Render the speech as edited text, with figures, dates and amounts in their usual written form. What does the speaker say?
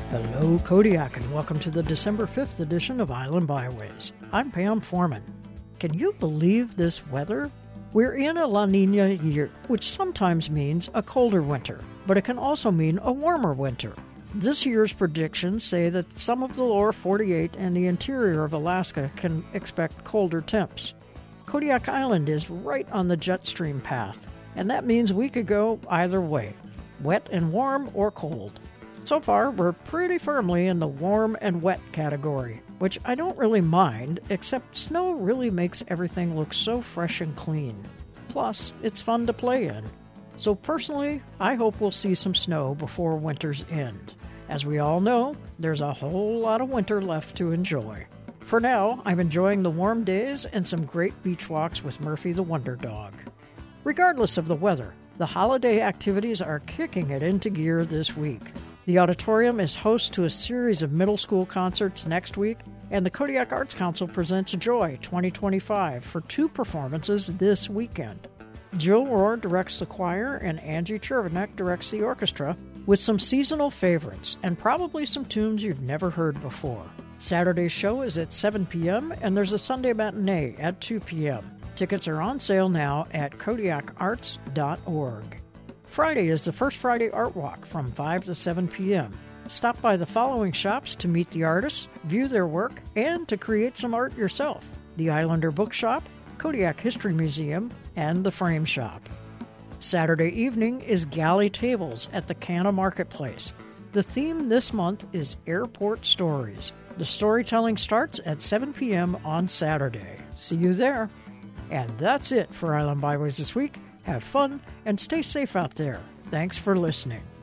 Hello, Kodiak, and welcome to the December 5th edition of Island Byways. I'm Pam Foreman. Can you believe this weather? We're in a La Nina year, which sometimes means a colder winter, but it can also mean a warmer winter. This year's predictions say that some of the lower 48 and the interior of Alaska can expect colder temps. Kodiak Island is right on the jet stream path, and that means we could go either way, wet and warm or cold. So far, we're pretty firmly in the warm and wet category, which I don't really mind, except snow really makes everything look so fresh and clean. Plus, it's fun to play in. So personally, I hope we'll see some snow before winter's end. As we all know, there's a whole lot of winter left to enjoy. For now, I'm enjoying the warm days and some great beach walks with Murphy the Wonder Dog. Regardless of the weather, the holiday activities are kicking it into gear this week. The auditorium is host to a series of middle school concerts next week, and the Kodiak Arts Council presents Joy 2025 for 2 performances this weekend. Jill Rohr directs the choir, and Angie Chervenek directs the orchestra, with some seasonal favorites and probably some tunes you've never heard before. Saturday's show is at 7 p.m., and there's a Sunday matinee at 2 p.m. Tickets are on sale now at kodiakarts.org. Friday is the First Friday Art Walk from 5 to 7 p.m. Stop by the following shops to meet the artists, view their work, and to create some art yourself: the Islander Bookshop, Kodiak History Museum, and the Frame Shop. Saturday evening is Galley Tables at the Canna Marketplace. The theme this month is Airport Stories. The storytelling starts at 7 p.m. on Saturday. See you there. And that's it for Island Byways this week. Have fun and stay safe out there. Thanks for listening.